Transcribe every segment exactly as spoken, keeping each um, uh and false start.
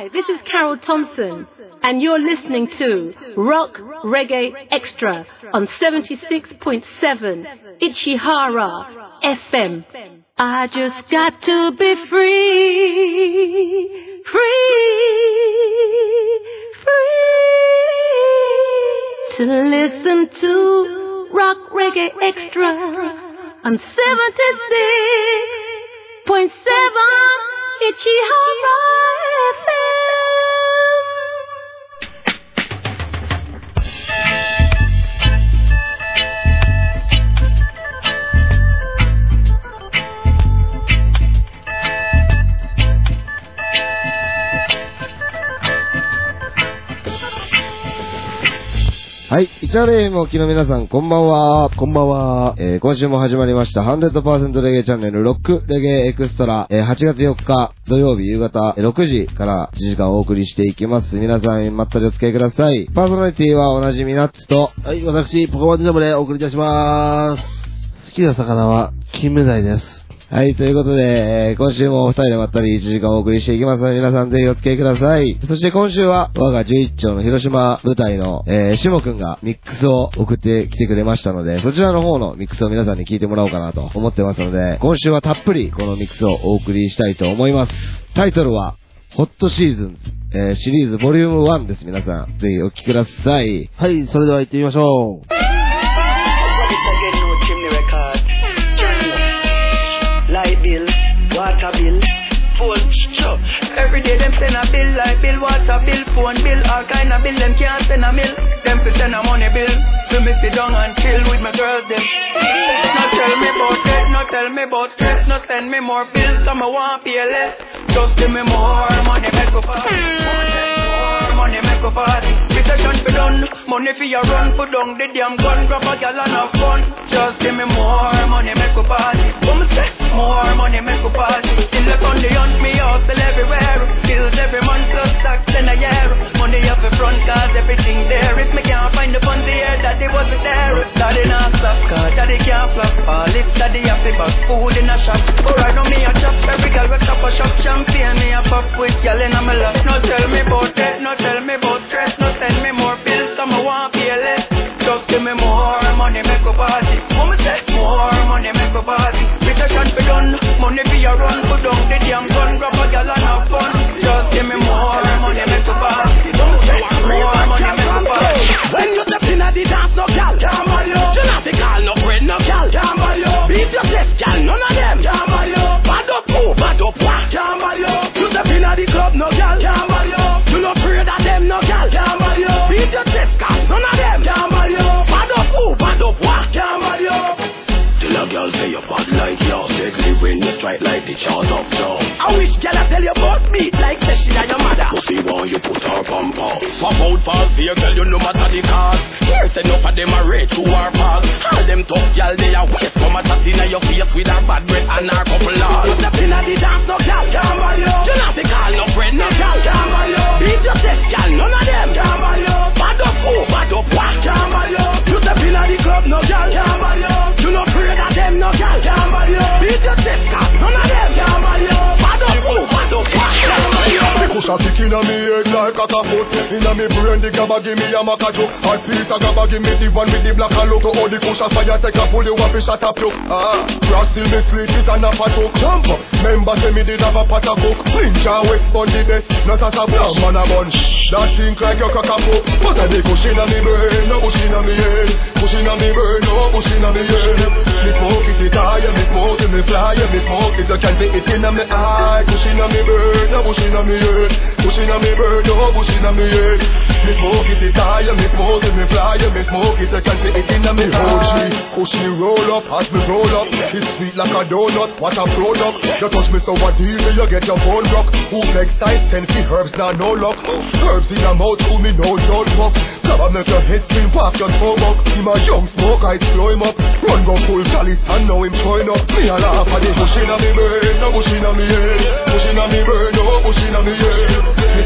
Hi, this is Carol Thompson, and you're listening to Rock Reggae Extra on seventy-six point seven Ichihara F M. I just got to be free, free, free to listen to Rock Reggae Extra on seventy-six point seven Ichihara F M. はい、イチャレイムお聞きの皆さん、こんばんは。 こんばんは。 えー、今週も始まりました、ハンドレッドパーセント レゲエチャンネル、ロックレゲエエクストラ、えー、はちがつよっか土曜日夕方ろくじからいちじかんお送りしていきます。皆さん、まったりお付き合いください。パーソナリティはおなじみナッツと、 はい、私、ポコマンジャムでお送りいたします。好きな魚は、金目鯛です。 はい、ということで、えー、今週もお二人でまったりいちじかんお送りしていきますので、皆さんぜひお付き合いください。そして今週は、我がじゅういっちょうの広島舞台の、えー、しもくんがミックスを送ってきてくれましたので、そちらの方のミックスを皆さんに聞いてもらおうかなと思ってますので、今週はたっぷりこのミックスをお送りしたいと思います。タイトルは、ホットシーズンズ、えー、シリーズボリュームワンです。皆さん、ぜひお聞きください。 はい、それでは行ってみましょう。 Light bill, water bill, phone sure. Every day them send a bill, light bill, water bill, phone bill, all kind of bill. Them can't send a mill, them fi send a money bill. So me sit down and chill with my girls them. No tell me about that, no tell me about stress, no send me more bills, some I want pay less. Just give me more money, make up party. More money, make up party. Recession fi done, money fi a run, put down the damn gun, grab a gal and have fun. Just give me more money, make up party. Come say. More money make a party. In the country hunt me hustle everywhere. Kills every month plus tax in a year. Money off the front cause everything there. If me can't find the funds here, daddy wasn't there. Daddy not stop cause daddy can't flop. All if daddy have the back food in a shop. Alright now me a chop. Every girl will chop a shop. Champagne me a pop with girl in a me lap. No tell me about that, no tell me about stress. No send me more bills, some I want pay less. Just give me more money make a party. Mama say more money make a party. Recession fi done, money fi a run, put down the damn gun, grab a gal and have fun. Just give me more money make a party. More money make a party. When you step in at the dance, no gal, can't marry you. You not the call, no friend, no gal, can't marry you. Beat your chest, gal, none of them, can't marry you. Bad up, oh, bad up, wah, can't marry you. You step in at the club, no gal, can't marry you. You not afraid of them, no gal, can't marry you. Beat your chest, gal, none of them, can't marry you. Bad up, oh, bad up, wah, can't marry you. Till a girl say you're bad like yours. Deadly when you strike like the chars of jaws. I wish girl I tell you about me like say she and your mother. Pussy want you put her on pause. Swap out fast for your girl, you no matter the cost. Here's enough of them are rich who are fast. All them tough girl they are waste. Come and tap in your face with her bad breath and her couple laws. You step in at the dance, no girl can't marry you. You not the call no friend, no girl can't marry you. Beat your chest, girl, none of them can't marry you. Bad up, oh, bad up, what can't marry you. You step in at the club, no girl can't marry you. You not afraid of them, no girl can't marry you. Beat your chest, girl, none of them can't marry you. Bad up, oh, bad up, what can't marry you. Me push a stick inna me head like a foot. Inna me brain the gabba give me a macajo. Hot piece of gabba give me the one with the black look. So all the push a fire take a pull you up and shut up you. Ah, cross till me sleep it and a fat hook. Jump up, member say me did have a pot of cook. Pinch away on the best, not as a bomb man a bunch. That think like your cock a poke. But I dey push inna me brain, no push inna me head. Push inna me brain, no push inna me head. Me smoke it, it high, me smoke it, me fly, me smoke it. You can be it inna me eye. Push inna me brain, no push inna me head. Push inna me brain, no push inna me head. Me smoke it, it high, me smoke it, me fly, me smoke it. You can be it inna me eye. Push me roll up, as me roll up. It's sweet like a donut, what a product. You touch me so what deal, you get your phone rock. Who makes size, ten feet herbs, now no luck. Herbs in your mouth, who me no don't fuck. Grab make your head spin, pop your stomach. Him a young smoke, I slow him up. Run go full chalice, and now him showing up. Me a laugh at the push inna me brain, no push inna me head. Push inna me brain, no push inna me head. Me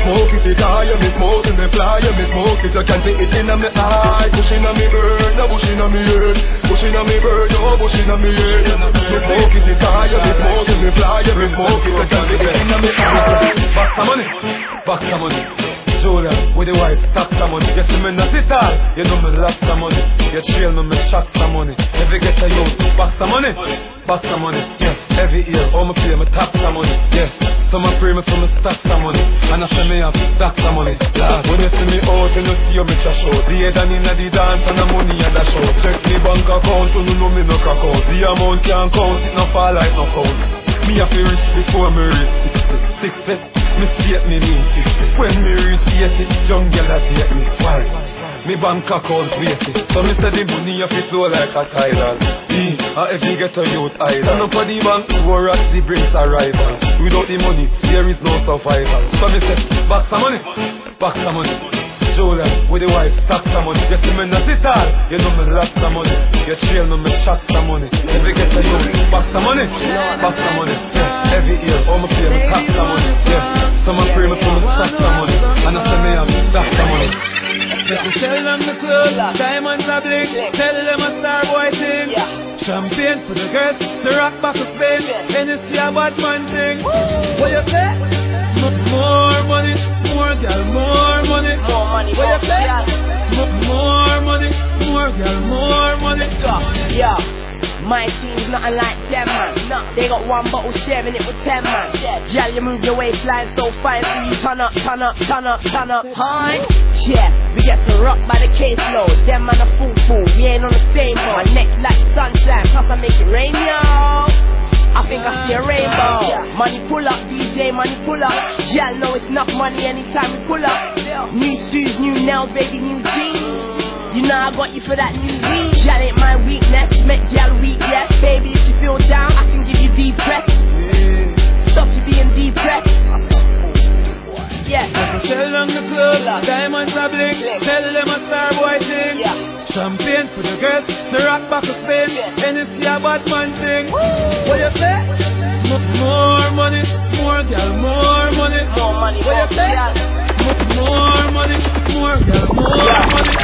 smoke it, it high, me smoke it, me fly, me smoke it. You can see it in me eye, pushing on me bird, no pushing on me head, pushing on me bird, no pushing on me head. Me smoke it, it high, me smoke it, me fly, me smoke it. You can see it in me eye. Back some money, back some money. Julia, with the wife, tax some money. You see me not it all, you know me lost some money. You trail me, me shot some money. Every get a youth, back some money, back some money. Yeah, every year, all my play, me tax some money. Yeah, so my pray me for me stack some money. And I say me have stack some money. Last, when you see me out, you know see you me trash out. The head and inna the dance and the money and the show. Check me bank account, you know me no crack out. The amount can't count, it no fall like no count. Me have to reach before me reach sixty, sixty. Me state me need sixty. When me reach eighty, young girl a take me. Why? Me bank account eighty. So me say the money have to flow like a tidal. Me, uh, if you get a youth idol. Stand up for the bank, war at the brings arrival. Without the money, there is no survival. So me say, back some money, back some money. Julia, with the wife, tax some money. You see me not it all, you know me lost some money. You trail me, me chat some money. If you get a youth, back some money, back some money. Yeah, every year, all my play, me tax some money. Yeah, so my pray me for me stack some money. And I say me have stack some money. Tell them the clothes, diamonds are blink. Tell them a star boy thing. Champagne for the girls, the rock back of Spain. Hennessy a bad man thing. What you say? More money, more girl, more money. More money, what you say? More money, more girl, more money. Yeah. My team's nothing like them, man. No. They got one bottle sharing it with ten, man. Yeah, you move your waistline so fine, so you turn up, turn up, turn up, turn up, huh? Yeah, we get to rock by the caseload. Them man a fool fool, we ain't on the same boat. My neck like sunshine, plus I make it rain, y'all. I think I see a rainbow. Money pull up, D J, money pull up. Yeah, know it's enough money anytime we pull up. New shoes, new nails, baby, new jeans. You know I got you for that new weed. Y'all ain't my weakness, make y'all weak, yes. Baby, if you feel down, I can give you deep breath. Stop you being depressed. Yeah. Tell them the clothes, diamonds are blink. Tell them a star boy thing. Champagne for the girls, the rock back of Spain. Hennessy a bad man thing. What you say? More money, more girl, more money. More money, what you say? More money, more girl, more money.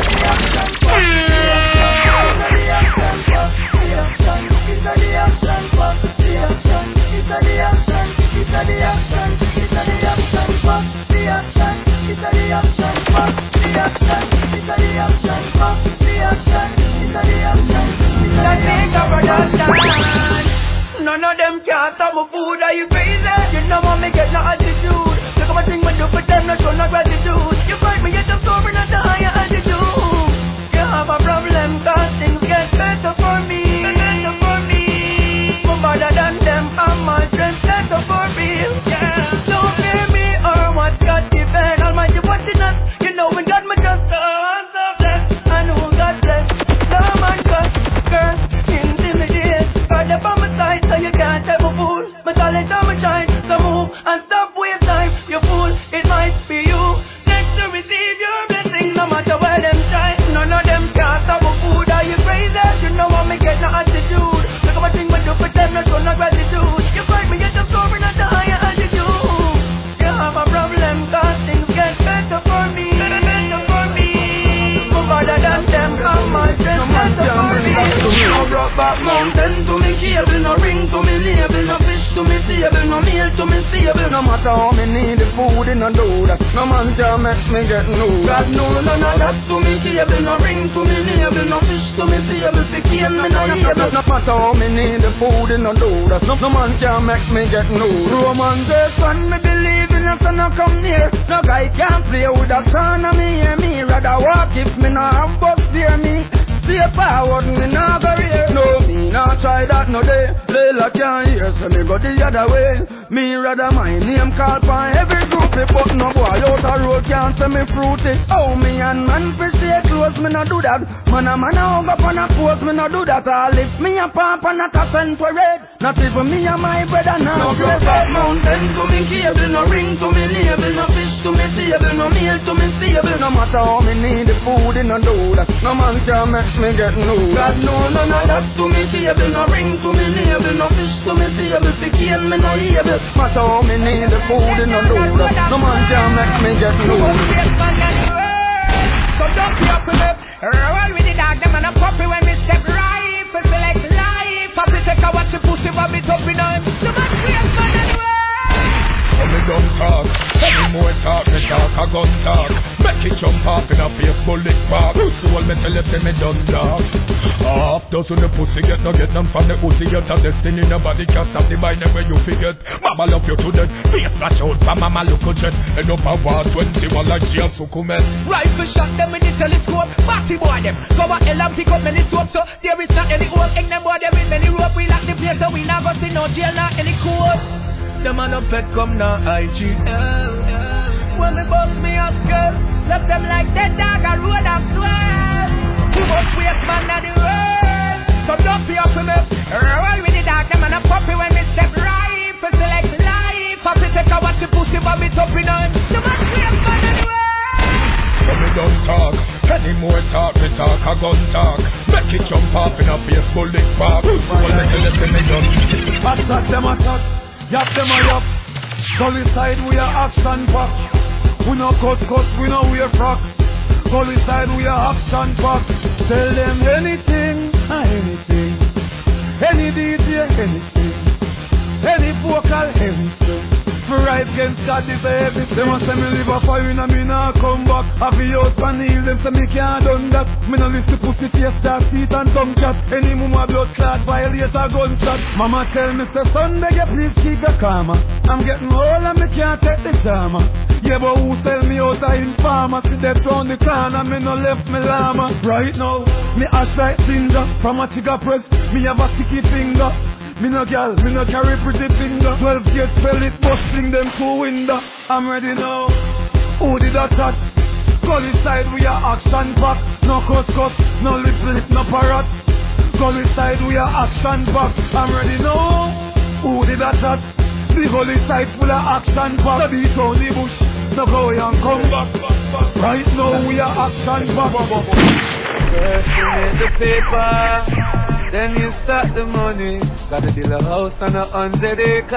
None of them can't stop my food, are you crazy? You know what me get no attitude. Look at my thing when you for them, not show no gratitude. You fight me, you just over not the higher altitude. You have a problem, cause things get better for me. Better for me. More better than them, I'm my strength, better for real. Yeah. Don't fear me or what God given. Almighty watching us, you know when God me just I'm so blessed. I know God bless. No man trust, girl, intimidate. God up on my side, so you can't have a fool. My talent on my shine, so move and stop waste time. You fool, it might be you. Next to receive your blessing, no matter where them shine. None of them can't stop a food. Are you crazy? You know I me get no attitude. Look at my thing when you put them, not show no gratitude. You fight me, you just over not the higher altitude. You have a problem, cause things get better for me. Better for me. More better than them, come my friends, better for me. No rock back mountain to me cable, no ring to me label, no fish to me table, no meal to me stable. No matter how me need the food in a do that, no man can make me get no. God no none of that to me cable, no ring to me label, no fish to me table. Fi cane me no able. No matter how me need the food in a do that, no, no man can make me get no. Roman says when me believe in a son I come near. No guy can play with a son of me and me. Rather walk if me no have bucks near me. See a forward, me nah go here. No, me nah try that no day. Layla can't hear, so me go the other way. Me rather my name call for every groupie, but no boy out a road can't say me fruity. Oh, me and man fish stay close, me no do that. Man a man a hug up on a pose, me no do that. I lift me a pump and a top and parade. Not even me and my brother now. No grow up mountain to me cable, no ring to me label, no fish to me table, no meal to me stable. No matter how me need the food, in no do that. No man can make me get no. God no none of that to me table, no ring to me label, no fish to me table. Fi cane me no able. Matter how me need the food, in no do that. No man can make me I get You won't see it, man, and so don't be up with them. Roll with the dog, them and a puppy when we step right. For select life. Puppy take a watch the pussy, but it up in him. So much real man anyway. When me don't talk, any more talk, me talk a gun talk. Make it jump off in a fake bullet park. So all me tell you say me done talk. Half dozen the pussy get no get none from the pussy. You're the destiny, nobody can stop the mind where you forget. Mama love you to death, face flash out from mama look at jet. End up a war twenty-one like Gia Sukumet. Rifle shot them with the telescope. Party boy them, go a hell and pick up many soap. So there is not any old egg them boy them in many rope. We lock the place so we not go see no jail, not any court. Them man up pet come now I G L. When they bust me up girl, left them like dead dog a road of twelve. You must waste man of the world. So don't be up with me. Roll with the dog, them man a puppy when me step right. For select life. Puppy take a watch the pussy but me top in on. You must waste man of the world. When me don't talk, any more talk, me talk a gun talk. Make it jump off in a fake bullet park. So all me tell you say me done. Attack them attack. Yap them a yap. Gully side we a action pack. We no cut cut, we no wear frock. Gully side we a action pack. Tell them anything, anything. Any D J, anything. Any vocal, anything. For right against God is everything. They must say me live a fire and me nah come back. Have the house and heal them say me can't done that. Me no listen to pussy face, dark teeth and tongue cat. Any mama blood clot violate a gunshot. Mama tell me say son beg you please keep your karma. I'm getting old and me can't take the drama. Yeah but who tell me out of informer? See that round the corner me no left me llama. Right now me ash like ginger. From a chica press me have a sticky finger. Me no gal, me no carry pretty finger. Twelve gate spell it, bustling them two window. I'm ready now. Who did that touch? Gully side we are action back. No cuss cuss, no lip lip, no parrot. Gully side we are action back. I'm ready now. Who did that touch? The gully side full of action back. No beat on the bush, no go and come back. Right now we are action back. First you make the paper, then you start the money. Gotta build a house and a hundred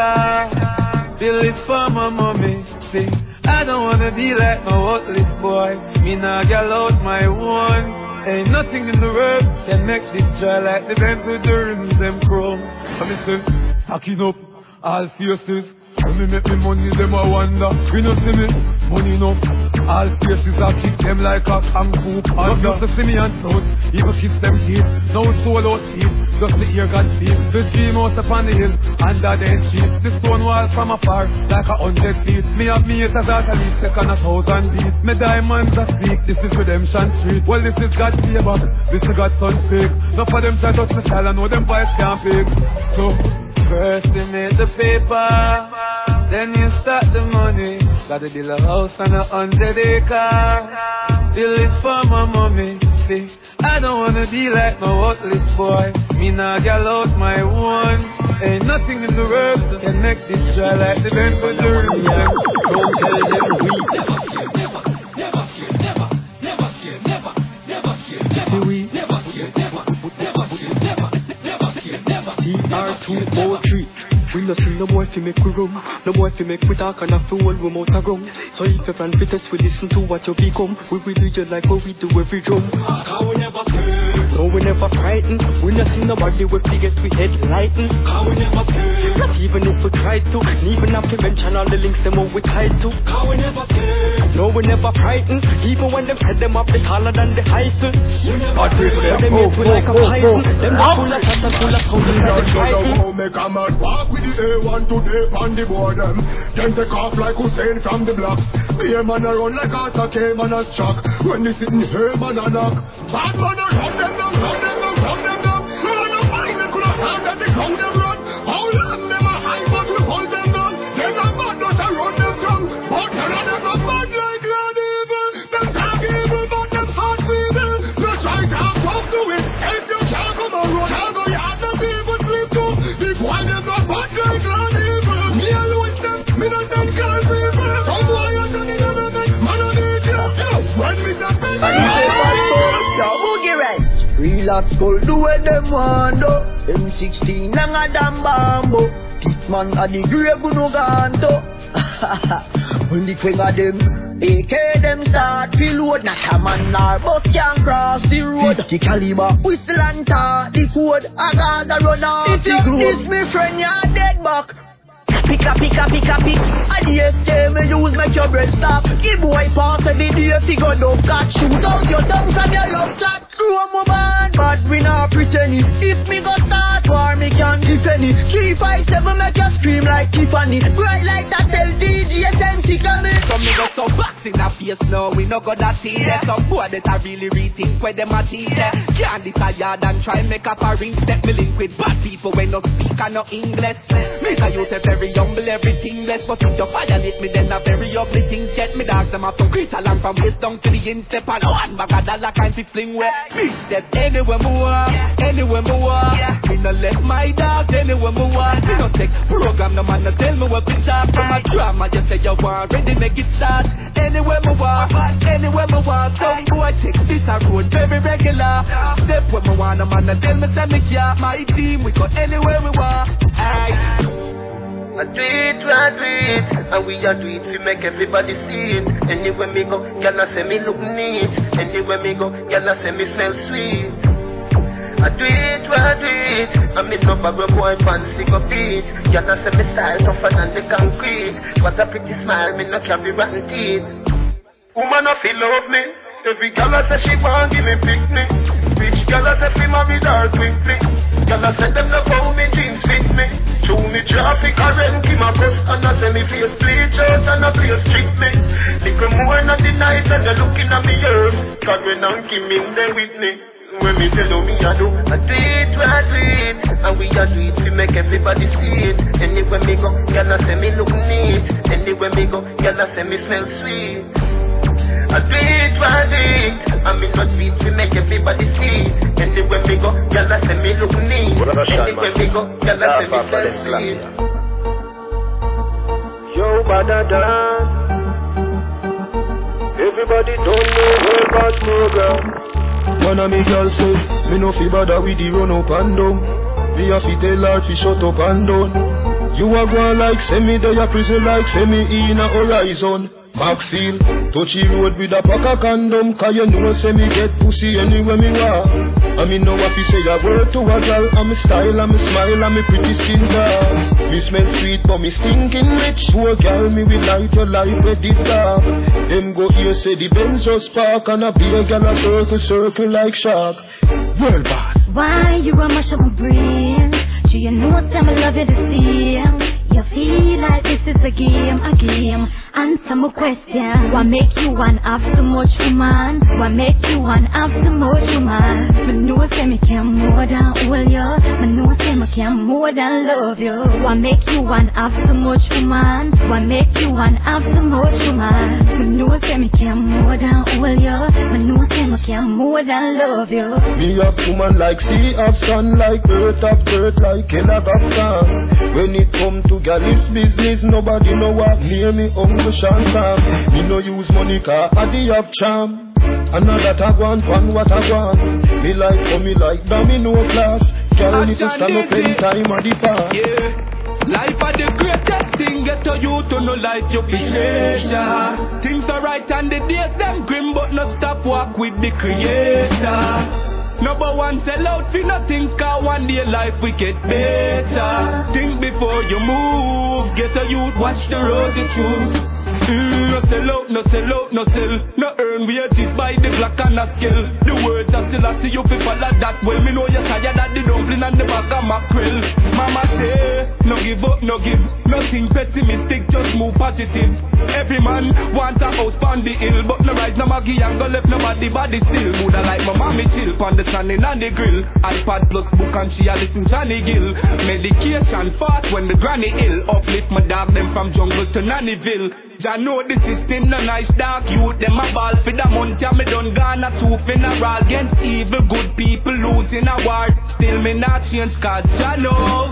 acre. Build it for my mommy. See, I don't wanna be like my worthless boy. Me nah gal out my one. Ain't nothing in the world can make this dry like the bend with the rims them chrome. Come listen, stacking up all faces. When me make me money, them a wonder. You know see me, money enough. All faces I kick them like a kung fu panda. Not used to see me and toes, even kiss them teeth. No soul out teeth, just the ear God feet. The dream out upon the hill, under the sheet. The stone wall from afar, like a hundred feet. Me have me haters at at least second a thousand beat. Me diamonds are speak, this is Redemption Street. Well this is God's favor, this is God's son fake. Enough of them try to touch me style, I know them boys can't fake. So first you make the paper, then you start the money. Gotta build a house and a hundred acre. Build it for my mommy. See, I don't wanna be like my worthless boy. Me nah gal out my one. Ain't nothing in the world can make this dry like the bend with the rim. Don't tell them we never fear, never, never fear, never, never fear, never, never fear, never, we never fear, never, never fear, never, never fear, never. E R two O three. We no see no boy fi make we rum. No boy fi make we talk and a fi hold we mouth a grum. So if your friend fit us, we listen to what you become. We will do you like what we do every drum. How we never scared. No we never frightened. We no see nobody we forget we head lighten. How we never scared. Not even if we try to. Even have to mention all the links them what we tied to. How we never scared. No we never frightened. Even when them head them up they taller than the height. You never scared. Them hit we like a python. Them the full of shots and full of thousands that they frightened. Make a man walk with the A one today on the boredom. Then take off like Hussein from the block. Be a man a run like Arthur came on a shock. When they sitting here man a knock. Bad man a run them down, run them down, run them down. No one no find them could have found them, they come them run. How long them a high but we hold them down. Them a bad not a run them down. But none of them a bad like God evil. Them talk evil but them heart evil. No try to have come to it. If you can't come a run, I'll go yard the people sleep too. The boy them not bad like God evil. Me alone them, me not them girl people. Some boy a turn in a man, man on the job. When me that baby. Yo, boogie ranch. Relax, go do what them want do. M sixteen and a damn bambo. This man a the grave no ganto. When the king of them A K them start to load, not a man nor bus can cross the road. fifty caliber, whistle and tar, the code, I gotta run off. If you diss me friend, you're dead back. Pick up, pick up, pick up, pick. And the S K me use make your breath stop. Give boy pass every day, figure don't catch. Shoot out your tongue from your love chat. Screw up my band, but we not pretending. If me go start war, me can defend it. Three, five, seven make you scream like Tiffany. Bright light that tell D J S M C coming. Some me go so box in a face now, we no got that tea there. Some boy that I really rethink where them a tea there. Can't decide and try make up a ring. Step me link with bad people when no speak and no English. Me say you say very humble, everything blessed. But if you violate me, then a very ugly things get me. Dogs them have some great along from waist down to the instep. And one bag of dollar kind of fling where me step anywhere more, anywhere more. Me no let my dogs anywhere more. Me no take program, no man no tell me what to talk. From a drama, just say you want ready, make it start. Anywhere more, anywhere more. Some boy take this a road very regular. Step where me want, no man no tell me say me care. My team, we go anywhere we want. Aye. I do it, I do it, and we a do it, we make everybody see it. Anywhere me go, y'all say me look neat. Anywhere me go, y'all say me smell sweet. I do it, I do it, and me no bubble boy fancy go beat. Y'all say me style tougher than the concrete. What a pretty smile, me no carry rotten teeth. Woman no feel love me. Every girl a say she want give me picnic. Rich girl a say fi marry her quickly. Girl a say them love how me jeans fit me. Show me traffic a rent give my bus. And I say me face bleach out and a face strip me. Little more not the night and they looking at me earth. Cause when I'm Kim in there with me. When me tell you me a do, I do it, I do it. And we a do it, we make everybody see it. Anywhere me go, girl a say me look neat. Anywhere me go, girl a say me smell sweet. I do it, I do it, and me not beat to make everybody see. Anywhere me go, y'all say me look neat. Anywhere me go, y'all say me smell sweet. Yo, badada. Everybody don't know about murder. One of me girl say, me no fi bother with the run up and down. Me a fi tell her fi shut up and down. You a go like say me there a prison like say me in a horizon. Maxfield, touchy road with a pack of condom. Cause you know say me get pussy anywhere me want. I mean know what you say a word to a girl. I'm a style, I'm a smile, I'm a pretty skin girl. Me smell sweet but me stinking rich. Poor girl, me will light your life with the dark. Them go here say the Benz just spark. And a beer girl a circle, circle like shark. World bad. Why you a mash up my brain? Do you know what time I love you to see? You feel like this is a game, a game. Answer my question. What make you want have so much woman? What make you want have so much woman? Me know say me can more than hold you. Me know say me can more than love you. What make you want have so much woman? What make you want have so much woman? Me know say me can more than hold you. Me know say me can more than love you. Me have woman like sea of sun, like earth of dirt, like Kellogg of sun. When it come to girl, it's business, nobody know what. Near me, Uncle Sean Sam. Me no use money, car, I do have charm. And now that I want, one what I want. Me like, for me like, domino class. Girl, need to stand up in time of the past. Yeah. Life are the greatest thing, get to you to know like your pleasure. Things are right and the days them grim, but not stop walk with the creator. Number one, sell out for nothing, cause one day life we get better. Think before you move, get a youth, watch the road to truth. Mm, no sell out, no sell out, no sell. No earn wages by the black and the skill. The words are still I see you people like that. Well, me know you're tired of the dumpling and the bag of mackerel. Mama say, no give up, no give. Nothing pessimistic, just move positive. Every man wants a house on the hill, but no rise, no Maggie and go left nobody body still. Woulda like my mommy chill, pon the standing on the grill. iPad plus book and she a listen Johnny Gill. Medication fast when the granny ill. Uplift my dog them from jungle to Nannyville. Jah know the system no nice dark youth. Them a ball for the month and me done gone a two funeral. Against evil good people losing a war. Still me not change cause Jah know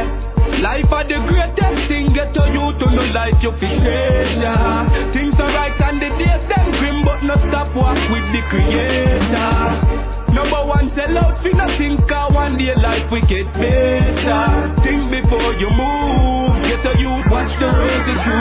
say life are the greatest thing. Get to you to know life you feel treasure. Things are right and the days them grim, but no stop walk with the creator. Number one sell out for nothing, cause one day life we get better. Think before you move, get a youth, watch the road to do.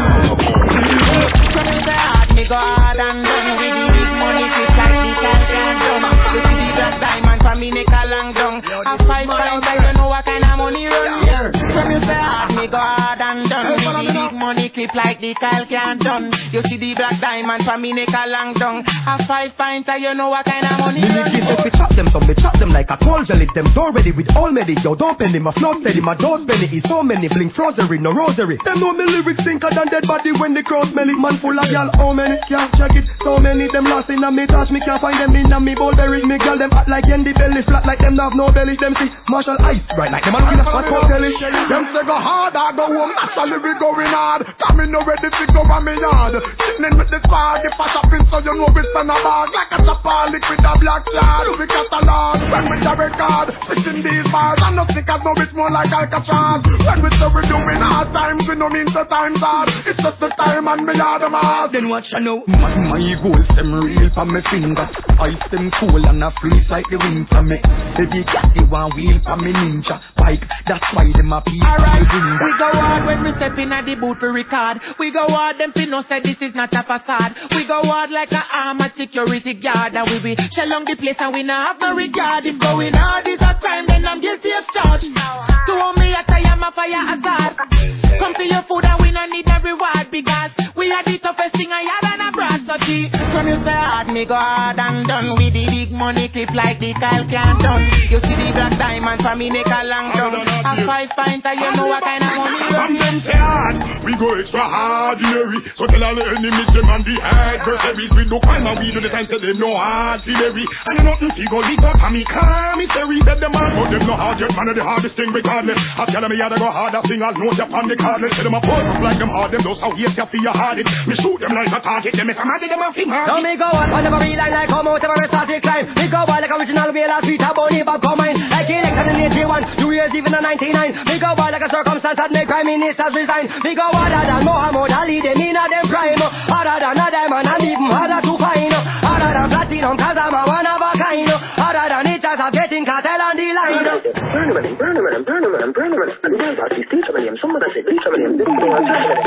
So me say hard, me go hard and done with the big money, quick like the cat can done. You see the black diamond for me, make a long down. A five times, I don't know what kind of money run here. So me say hard, me go hard and done with the big money, clip like the cat can done. You see the black diamond for me, make a long down. A five pints, I don't know what kind of money run here. If we chop them, so me chop them like a cold jelly. Them door ready with all medi. Yo, don't penny, my flow steady, my dose penny is so many. Blink frozery, no rosary. Them know me lyrics sinker than dead body when they cross belly. Man full of y'all, how many? Can't check it. So many them lost in a me touch. Me can't find them in a me bowl berry. Me girl them act like Yendi belly. Flat like them have no belly. Them see Marshall Ice right like them a looking at fat cold belly. Them say go hard, I go home. Naturally we going hard. Coming no ready to go on me yard. Sitting with the spark. If I shop in so you know it's on a bag. Like a chopper liquid a black cloud. We got a lot. When we the record. Fishing these bars. And nothing cause no it's more like Alcatraz. When we say we doing hard times. We no mean the times hard. It's just the time and me hard them hard. Then watch I know. My, my goals them real for me fingers. Ice them cool and I freeze like the winter me. Baby cat they want wheel for me ninja bike. That's why them a pee. Alright, we go hard when we step in at the booth for record. We go hard them fin no say this is not a facade. We go hard like a armored security guard. And we be shell on the place and we not have no regard. If going hard is a crime then I'm guilty of charge. To me I say I'm a fire hazard. Come to your food and we no need a reward. Because we are the toughest thing I had and a brass so G. From you say hard me go hard and done. With the big money clip like the Kyle can't done. You see the black diamond for me make a long down. A five pint and you know what kind of money run. Them say hard, we go extra ordinary. So tell all the enemies them and the adversaries. We do crime and we do the time tell them no artillery. And you nothing see go leave up and me commissary. Said them all but them no hard yet man of the hardest thing regardless. I tell them me had to go hard, I sing all notes up on the cardless. Tell them a pull up like them hard, them those how yes you feel hard it. Me shoot them like a target, them if I'm at them a feel hard. Now me go on, whatever real line like come out, ever start to climb. Me go on like original way last week, about the Bob Combine. Like election in eighty-one, two years even in ninety-nine. Me go on like a circumstance that make prime ministers resign. Me go harder than Muhammad Ali, them in a them prime. Harder than a diamond and even harder to find. Harder than platinum cause I'm a one of a kind. Harder than it as of getting cartel on the line. Burn him, burn him, burn him, burn him. And the guys are these teach him, some of them say teach him, they don't know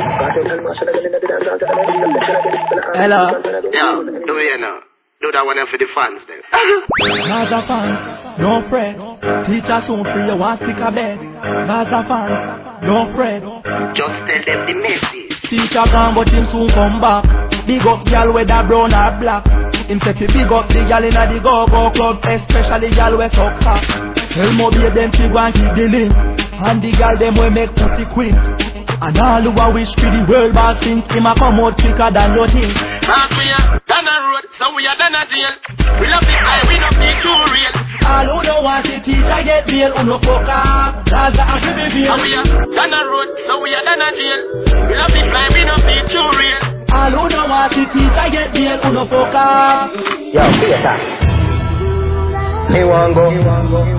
hello. Yo, do we know? Do that one for the fans then. Gaza fans, no fret. Teacher soon free, you want stick a bed. Gaza fans, no fret. Just tell them the message. Teacher gone but him soon come back. Big up y'all whether brown or black. Him say fi big up the y'all inna the go-go club, especially y'all we suck cock. Tell mo be them fi go and keep the link. And the y'all them we make pussy quick. And all who a wish for the world back since him a come out quicker than you think. Mark we are done a road, so we are done a deal. We love it high, we don't need too real. All who don't want to teach I get bail, who no fuck up. That's the action we feel. And we are done a road, so we are done a deal. We love it high, we don't need too real. All who don't want to teach I get bail, who no fuck up. Yo, Peter. Me want go. Me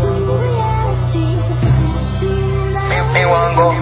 want go.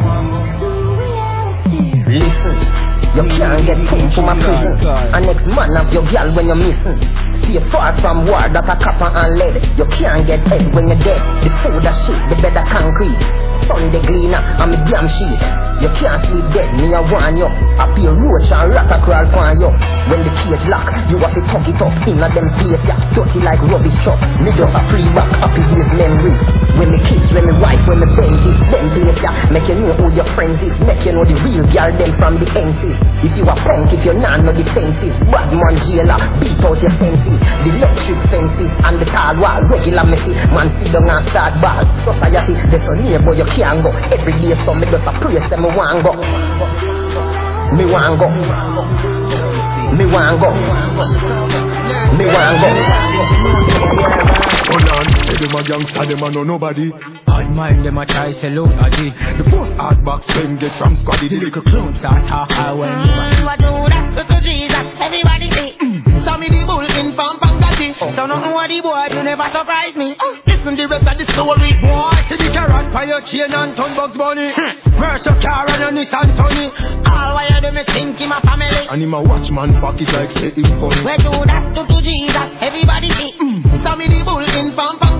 Listen, you can't get home from a prison. And next man of your girl when you're missing. Stay far from war that a copper and lead. You can't get head when you're dead. The food a shit, the bed a concrete. Sunday cleaner and me damn sheet. You can't sleep dead, me a warn you. I feel roach and rat a crawl for you. When the cage lock, you have to tuck it up. In a them place, ya dirty like rubbish truck. Me just a free rock, happy days memory. When me kiss, when me wife, when me bend it. Them place, ya make you know who your friends is. Make you know the real girl them from the fences. If you a punk, if you not know the fences. Bad man jailer, beat out your senses. The electric fences and the tall wall. Regular messy, man sit down and start ball. Society, there's a neighbor you can't go. Every day so me just a praise them. Me want go, me want go, me want go, me want go. Hold on, say them a gangster, them a know nobody. I mind them a try salute a G. The post hard box them get from squaddy. The little clown start talk high when you a do that to Jesus, everybody say. Saw me the bull in Pampangati. So nothing what the boy you never surprise me. Listen the rest of the story. Boy, see the carrot for your chain and ton Bugs Bunny. Where's your car and your Nissan Sunny? All why you do me think in my family. And him a watchman pocket like say him funny. We do that to, to Jesus, everybody say. Saw me the bull in Pampangati.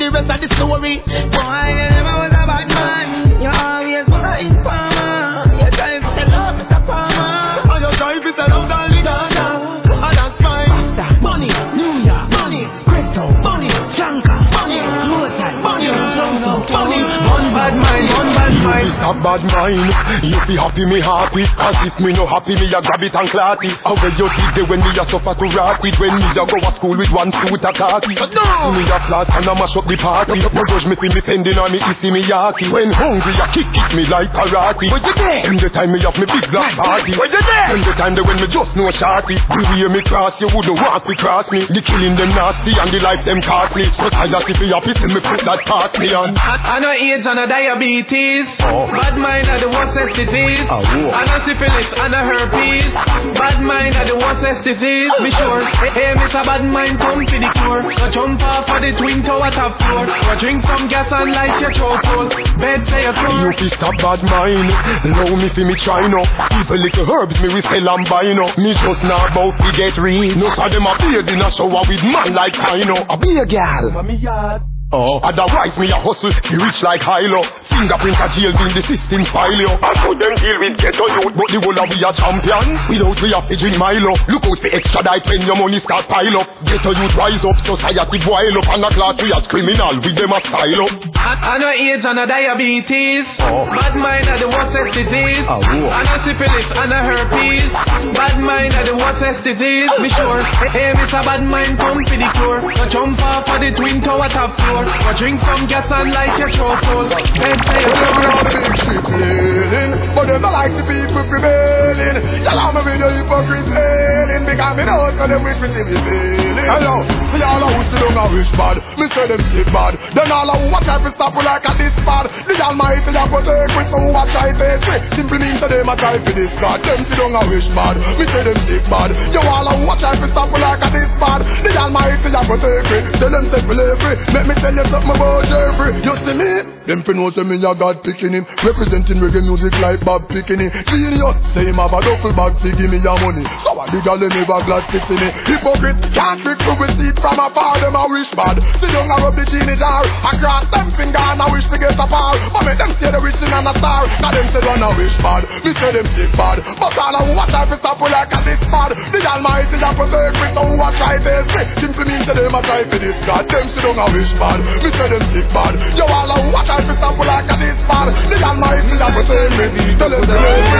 the rest of the story. Boy, you never was a bad man. You always was an informer. You drive with the love, Mister Palmer. Oh, you drive with the love, darling, darling. Oh, that's fine. Money, New York, money, crypto, money, Shanka, money, Roadside, money, money, one bad mind, one bad mind. Stop bad mind. You be happy, me happy. As if me no happy, me a grab it and clot it. How will you did it when me a suffer to rot it? When me a go to school with one suit a khaki. No! Me a flat and a mash up the party. You judge me see me pending on me issy me yaki. When hungry a kick it me like karate. What you there? Them the time me have me big black party. What you there? Them the time they when me just know shorty. The way me cross you wouldn't walk we cross me. The killing them nasty and the life them costly. But I just if you happy see me put that past me on. I know AIDS and a diabetes. Oh. Bad mind are the worst disease. Oh, I know syphilis and a herpes. Bad mind are the worst disease. Be sure. Hey, Mister Bad Mind, come to the cure. So jump off of the twin tower top floor. Or drink some gas and light your throat full. Bed say a floor. You fi stop bad mind. Allow me fi me try no. Even little herbs me we sell and buy no. Me just not about to get rich. No for them a beard in a shower with man like I know. A be a gal. Mommy yard. Oh, otherwise me a hustle, be rich like Hilo. Fingerprint a jail in the system file yo. I could them deal with ghetto youth, but the whole of we a champion. Without we have to drink Milo. Look out for extra diet when your money start pile up. Ghetto youth rise up, society boil up. And a class we as criminal, with them a style up. I, I know AIDS and a diabetes. Oh. Bad mind are the worst disease. Oh, I know syphilis and a herpes. Bad mind are the worst disease. Be sure. Hey, Mister Bad Mind, come for the cure. So jump off of the twin tower top floor. Or drink some gas and light your throat full. Then say a floor. Big shit leaning, but them not like the people prevailing. Y'all have me with the hypocrite hailing. Because me know so them wish me see me failing. Hello, me all who still don't wish bad. Me say them sick bad. Then all who watch out for stop like a this bad. The Almighty a protect with some who watch I say straight. Simply means that them a try for this God. Them still don't wish bad. Me say them sick bad. You all who watch out for stop like a this bad. The Almighty a protect with. Tell them say believe free. Let me tell you something about Jeffrey. You see me? Them fi know say me a God picking him. Representing reggae music like Bob Picking him. Genius. Say him have a duffel bag to give me your money. So a big gal them never glad to see me. Hypocrite can't trick to receive from afar. Them a wish bad. Sit down and rub the genie jar. Across them finger and I wish to get a power. But me them say they wishing on a star. Now them say run a wish bad. Me say them sick bad. But all who watch out for stop like a this bad. The Almighty a protect with some who a try this. Simply means that them a try for this God. Them sit down and wish bad. Me say them sick bad. You all who watch out for stop like a this bad. The Almighty a protect me. Tell them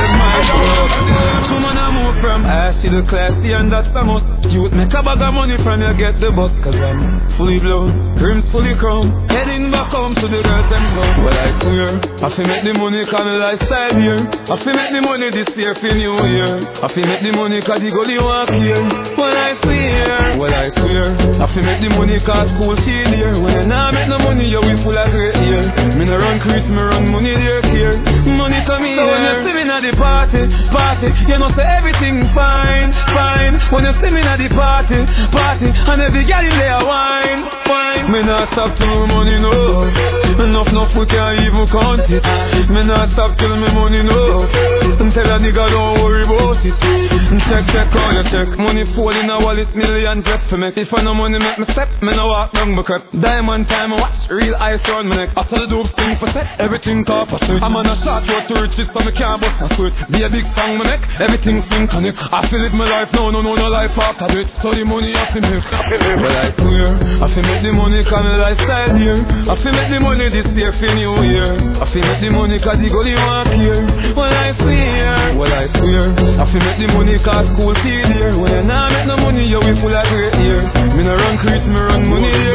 come on I move from I see the classy and that's the most. Youth make a bag of money from you get the bus. Cause I'm fully blown, rims fully chrome. Heading back home to the girls and blow. Well I swear, I fi make the money cause my lifestyle here. I fi make the money this year for New Year. I fi make the money cause the gully walk here. Well I swear, well I swear, I fi make the money cause school still here. When I nah make no money you we full of great year. Me no run Chris, me run money there here. Money to me so when you see me at the party, party, you know say everything fine, fine. When you see me at the party, party, and every girl in there wine, wine. Me not stop till money no. Enough, enough we can't even count it. Me not stop till me money no. And tell a nigga don't worry about it. And check, check, all you check. Money fall in a wallet, millions left for me. If I no money make me step, me no walk down my crep. Diamond time, I watch real ice round my neck. After the dope sting for set, everything call for sweet. I'm on a short road to riches, so me can't bust a sweat. Be a big song my neck, everything swing connect. I feel live my life, no, no, no, no life after it. So the money I feel make. Well I swear, I feel make the money cause my lifestyle here. I feel make the money this year for New Year. I feel make the money cause the gully walk here. Well I swear, well I swear, I feel make the money cause school still here. When I nah make no money, you we full of great year. Me no run Chris, me run money here.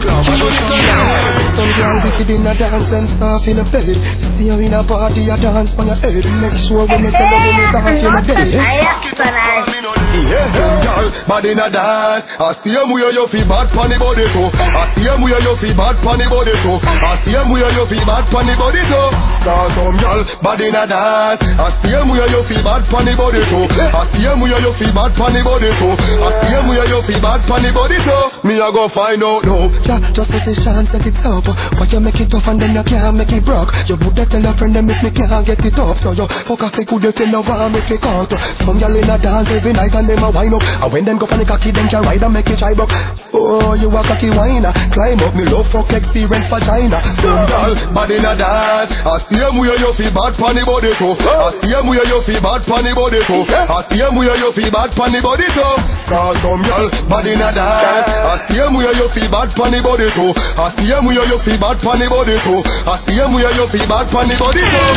Some girl wicked in a dance and stuff in a bed. See you in a party, a dance on your head. Make sure when you tell her when you dance in a bed. Yeah, girl, bad in a dance. I see him where you feel bad pon the body too. I see him where you feel bad pon the body too. I see him where you feel bad pon the body too. Cause some girl, bad in a dance. I see him where you feel bad pon the body too. I see him where you feel bad pon the body too. I see him where you feel bad pon the body too. Me a go find out now. Yeah, just take the chance, take it up. But you make it tough and then you can't make it broke. You would tell a friend them if me can't get it up. So you fuck off, they could tell no one make it cut. Some girl in a dance every night and them a wind up. And when them go for the cocky, then can ride and make it try broke. Oh, you a cocky whiner, climb up, me love fuck experience for China. Some girl, body na dance, I see them where you feel bad funny body too. I see them where you feel bad funny body too. I see them where you feel bad funny body too. Cause some girl, body na dance, I see them where you feel bad funny body too. I see them where you feel bad funny body too. I see them where you feel bad funny body too.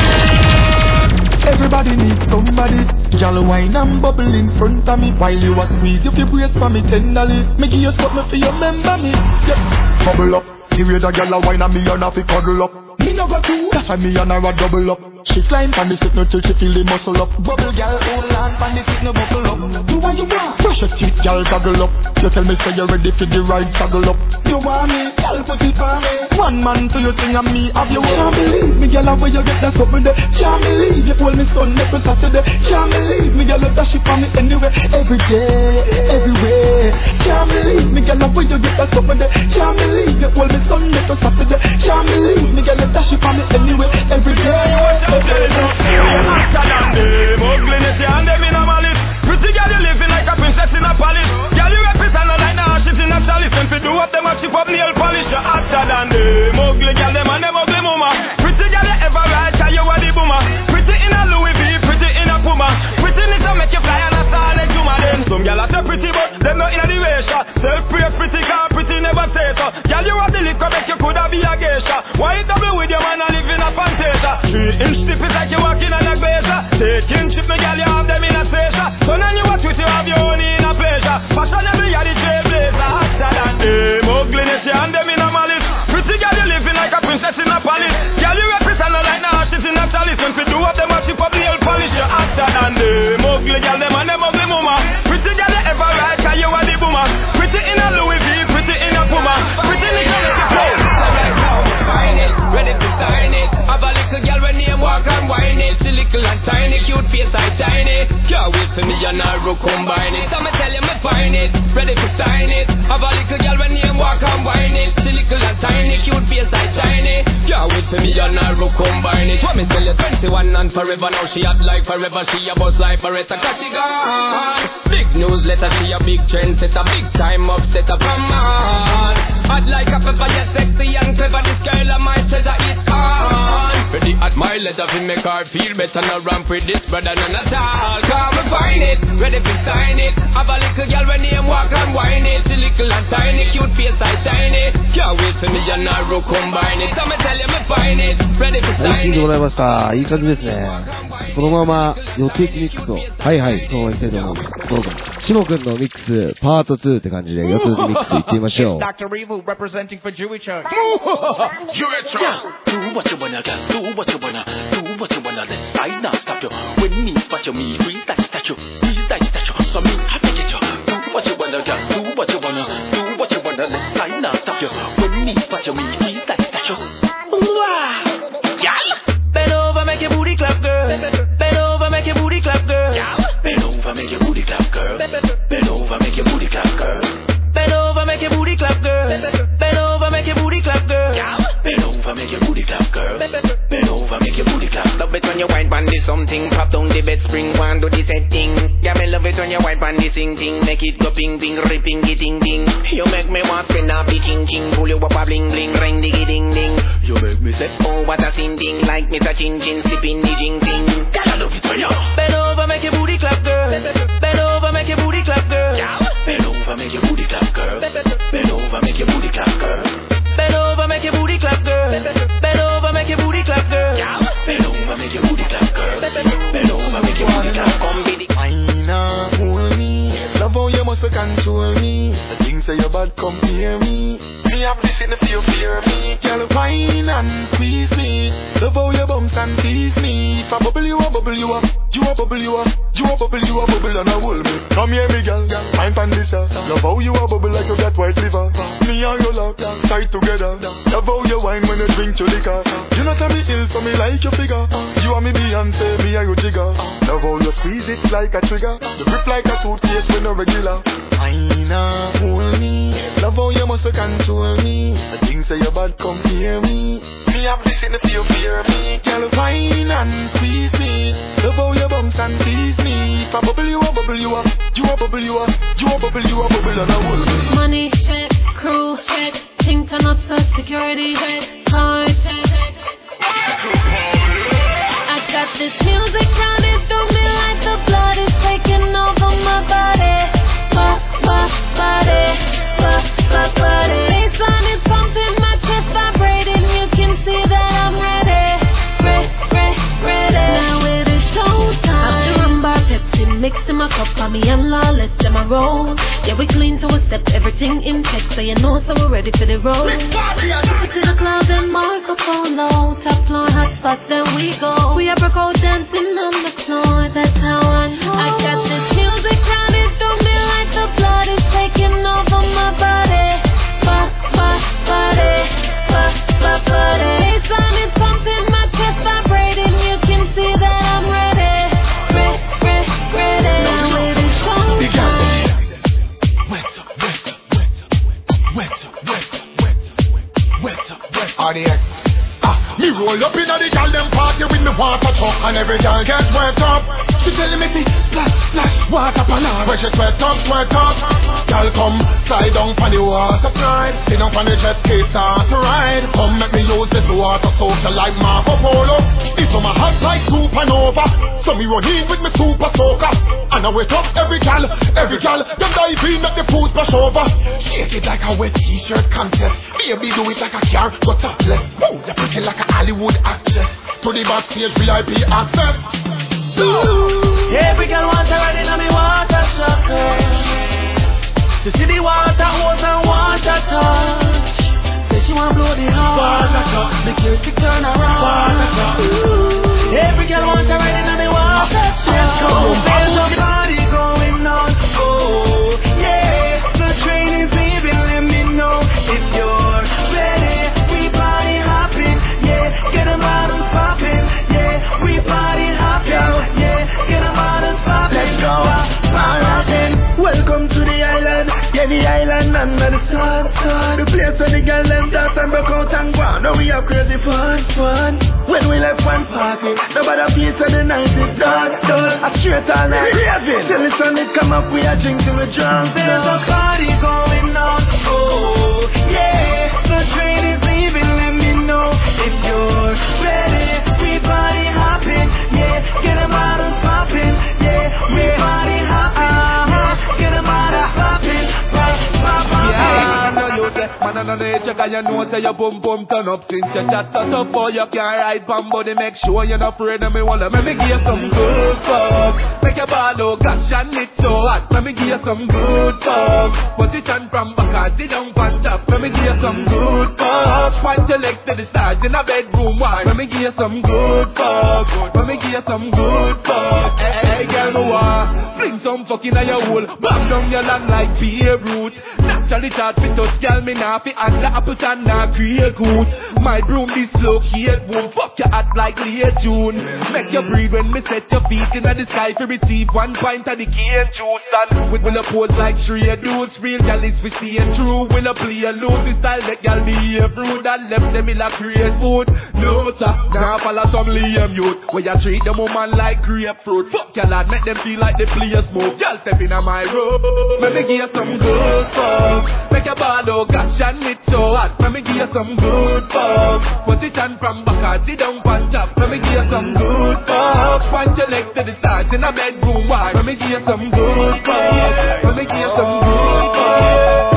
Everybody needs somebody. Y'all wine and bubble in front of me while you a squeeze your brace for me tenderly. Make you something for your remember me. Yeah. Bubble up. The way the girl a wine and me and a fi cuddle up. Me no go too. That's why me and her a double up. She climb on the signal till she feel the muscle up. Bubble girl, hold on on the signal buckle up. Do what you want. Brush your teeth, girl, goggle up. You tell me say you're ready for the ride, saddle up. You want me, girl, put it on me. One man to your thing and me have you. Can't believe me, girl, where you get that something there. Can't believe you hold me son next Saturday. Can't believe me, girl, that shit on me anyway. Every day, everywhere. Can't believe me, girl, where you get that something there. Can't believe you hold me son next Saturday. Can't believe me, girl, that shit on me anyway. Every day. After that day, ugliness and them in a malice. Pretty girl, you living like a princess in a palace. Girl, you represent like now she's in a chalice. And fi do up them and chip up nail polish. You after that day, ugly girl, them and them ugly mama. Pretty girl, you ever ride, tell you what the boomer. Pretty in a Louis V, pretty in a Puma. Pretty need to make you fly and a star like Juma. Then some girl are so pretty, but them not in a the ratio. Self-praise pretty, car pretty never say so. Girl, you want the liquor, make you coulda be a geisha. Why double with your man and live in a fantasia? Three inch tip is like you walking on a glacier. Taking chip, me girl, you have them in a station. So now you watch with you have your own in a pleasure. Fashion every year the trailblazer. After that day, ugliness you and them in a malice. Pretty girl, you living like a princess in a palace. Girl, you represent her like now she's in a chalice. When we do up them and chip up the nail polish. You after that day, ugly girl, them and them ugly mama. Pretty girl, you ever ride, cause you are the boomer. Pretty in a Louis V, pretty in a Puma. Pretty in a ready to sign it. Have a little girl when name walk and whine it. She little and tiny, cute face I shiny. Can't wait for me and her to combine it. I'ma tell you me find it, ready to sign it. Have a little girl when name walk and whine it. She little and tiny, cute face I shiny. Can't wait for me and her to combine it. What me tell you, twenty-one and forever now she hot like forever. She a buzz like Beretta cause she gone. Big newsletter, she a big trend setter. Big time upsetter, come on. Hot like a pepper, yeah, sexy and clever. This girl of my treasure is on. Ready at my letter to make her feel better. No ramp with this brother, none at all. Come and find it, ready to sign it. Have a little girl when name walk and whine it. She little and tiny, cute face I shiny. Can't wait for me and her to combine it. I'ma tell you me find it, ready to はい、聞 sign いて it. もらいました。いい感じですね。このまま予定ミックスを、はいはい、そういきたいと思います。どうぞ。しもくんのミックス、パートツーって感じで、予定ミックスいってみましょう。 doctor Revo representing for Jewish Church. Jewish Church. Do what you wanna, girl. Do what you wanna. Do what you wanna. Let I not stop you. When me spot you, me freeze that statue. Freeze that statue. So me happy get you. Do what you wanna, girl. Do what you wanna. Do what you wanna. Let I not stop you. When me spot you, me freeze that statue. Yeah. Bend over, make your booty clap, girl. Bend over, make your booty clap, girl. Bend over, make your booty clap, girl. Bend over, make your booty clap, girl. Bend over, make your booty clap, girl. Bend over, make your booty clap, girl. Bend over, make your booty clap, girl. Bend over, make your booty clap. Love it when you wine pan the something. Pop down the bed spring, one do the same thing. Yeah, me love it when you wine pan the sing ting. Make it go ping ping, ripping the ding ding. You make me want spin up the ching ching. Pull you up a bling bling, ring diggy ding ding. You make me say, oh what a sing ding. Like Mister Chin Chin, slipping the jing ding. Girl, I love it when you bend over, make your booty clap, girl. Bend over, make your booty clap, girl. Bend over, make your booty clap, girl. Bend over, make your booty clap, girl. Bend over, make your booty clap, girl. Bend over, make your booty clap, girl. Bend over, make your booty clap, girl. Bend over, make your booty clap. Come be the wine up, hold me. Love how you must control me. The things say you bad, come hear me. Me have listened if you fear me. Girl, wine and squeeze me. Love how you bumps and tease me. If I bubble you up, bubble you up. You a bubble you up. You a bubble you a bubble and a hold me. Come here, me girl. Wine pan this up. Love how you a bubble like you got white liver. Me and your love tight together. Love how you wine when you drink your liquor. You not tell me ill, so me like your figure. You and me Beyonce, me and your jigger. Love how you squeeze it like a trigger. You grip like a suitcase when no regular. Wine up, hold me. Love how you must control me. The things say you bad, come hear me. Me Me have this in the fear, fear me. Girl, wine and squeeze me. Love how you bounce and tease me. If I bubble you up, bubble you up. You a bubble you up. You a bubble you up, bubble and I will. Money check, crew check, think turn up for security check, car check. I got this music running through me like the blood is taking over my body. Ba, ba, body, ba, ba, body. Baseline is pumping, my chest vibrating. You can see that I'm ready, ready, ready, ready. Now it is showtime. I'm doing bar Pepsi, mixing my cup, call me and lawless, let my roll. Yeah, we clean to a step, everything in check, so you know, so we're ready for the road. Take it to the club and Marco Polo, top floor, hot spot, there we go. We have Broco dancing on the floor, that's how I know. I got this music running through me like the blood is taking over my body. Ba, ba, body, ba, ba, body. Baseline is pumping, my chest vibrating, you can see that I'm ready, ready, ready, ready. Now it is showtime. R D X. Ah, me roll up in the gal them party with me water truck and every gal get wet up. She telling me to splash, splash, water pan her. When she sweat up, sweat up. Gal come, slide down from the water slide. Sit down from the jet ski, start to ride. Come make me use this water soak like Marco Polo. It's on my hot like supernova. So me run in with me super soaker. And I wet up every gal, every gal. Them dive in, make the food splash over. Shake it like a wet t-shirt contest. Baby do it like a car, but topless. Move your pretty like a Hollywood actress. To the backstage V I P access. Every girl wants to ride in on me water truck. To see the water hose and water touch. Say she want blow the house. Water truck. Make her she turn around. Water truck. Every girl wants to ride in on me water truck. There's a party going on. Oh yeah, the train is leaving. Let me know if you're ready. We party hopping. Yeah, get them bottles popping. Yeah, we party hopping. Yeah, get them bottles popping. Let's go out, party. Welcome to the island. Yeah, the island under the sun, sun. The place where the girl them dance and broke out and go on. Now we have crazy fun, fun. When we left one party, nobody feels that the night is done, done. I straight all night, till the sun it come up, we are drink till we drunk. There's a party going on, oh yeah. The train is leaving, let me know if you're ready. We party hopping, yeah. Get them bottles popping, yeah. We party hopping, yeah. Get them bottles popping, pop, pop, pop. Yeah, no you say, man on the edge, you know say your boom boom turn up. Since you chat so tough for you can't ride body, make sure you're not afraid of me. Wanna make me give you some good fuck. Make your ball out, gosh and it's so hot. Let me give you some good fuck. Position from back and sit down on top. Let me give you some good fuck. Point your legs to the sides in a bedroom wide. Let me give you some good fuck. Let me give you some good fuck. Hey, hey girl, no one fling some fucking on your hole. Back down your land like Beirut. Naturally chat with us, girl, me nah fi and the apples and nah create good. My broom dislocate, won't fuck your hat like late June. Make you breathe when me set your feet in the sky to receive one pint of the cane juice. And we will pose like three dudes. Real gal is we seeing true. We'll play a loose style, make gal be a fruit. And left them in a create food. No sir, now follow some Liam youth. Where you treat the woman like grapefruit. Fuck your lad, make them feel like they play a smoke. Y'all step in my road. Let me give you some good fuck. Make a ball out, gosh and it's so hot. Let me give you some good fuck. Position from back and sit down on top. Let me give you some good fuck. Point your legs to the sides in a bedroom wide. Let me give you some good fuck. Let me give you some good fuck.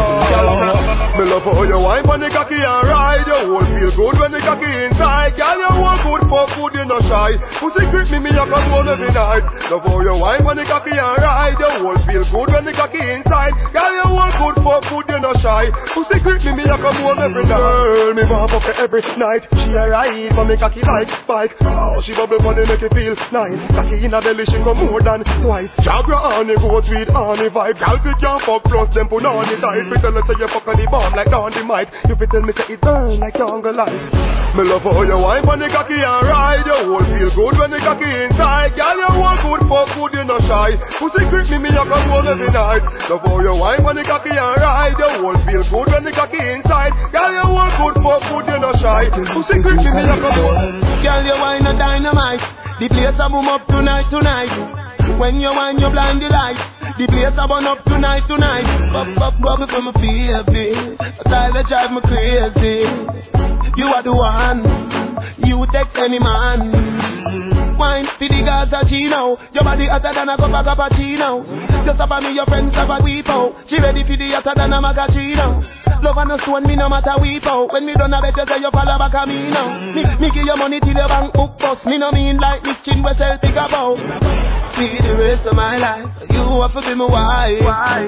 Me love how you wine when the cocky and ride. You won't feel good when the cocky inside. Girl, you want good for food, you no shy. Pussy grip me, me a can hold every night. Love how you wine when the cocky and ride. You won't feel good when the cocky inside. Girl, you want good for food, you no shy. Pussy grip me, me a can hold every night. Girl, me want fuck her every night. She a ride for me cocky like spike. Oh, she bubble body make it feel nice. Cocky in her belly, she go more than twice. Jabra on the goat with honey vibe. Girl, we can't fuck plus them put on the tight. We tell her say you fuck on the bomb like down the mic. You fi tell me say it burn like jungle light. Me love how you wine when the cocky and ride. you whole feel good when the cocky inside. Girl, you whole good, fuck good, you no shy. Pussy grip me, me a come home every night. Love how you wine when the cocky and ride. You whole feel good when the cocky inside. Girl, you whole good, fuck good, you no shy. Pussy grip me, me a come home. Girl, you wine a dynamite. The place a boom up tonight, tonight. When you wine, you blind the light. The place a burn up tonight, tonight. Buck, buck, bubble from my baby. A style that drive me crazy. You are the one. You take any man. Wine for the Gaza Chino. Your body hotter than a cup of cappuccino. Just up on me, your friends have a weep out. She ready for the hotter than a magazino. Love and a stone, me no matter weep out. When me done a better say you follow back a me now. Me, me give you money till your bank book bust. Me no mean like this chin we sell think about. See the rest of my life, you have to be my wife.